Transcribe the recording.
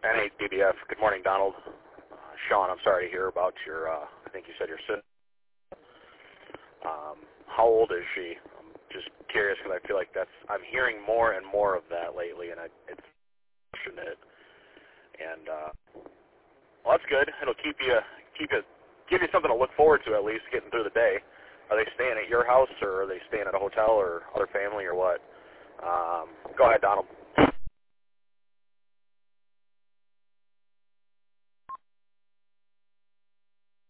NADBF. Good morning, Donald. Sean, I'm sorry to hear about your, I think you said your sister. How old is she? I'm just curious because I feel like I'm hearing more and more of that lately, and it's unfortunate. And, well, that's good. It'll give you something to look forward to at least getting through the day. Are they staying at your house, or are they staying at a hotel, or other family, or what? Go ahead, Donald.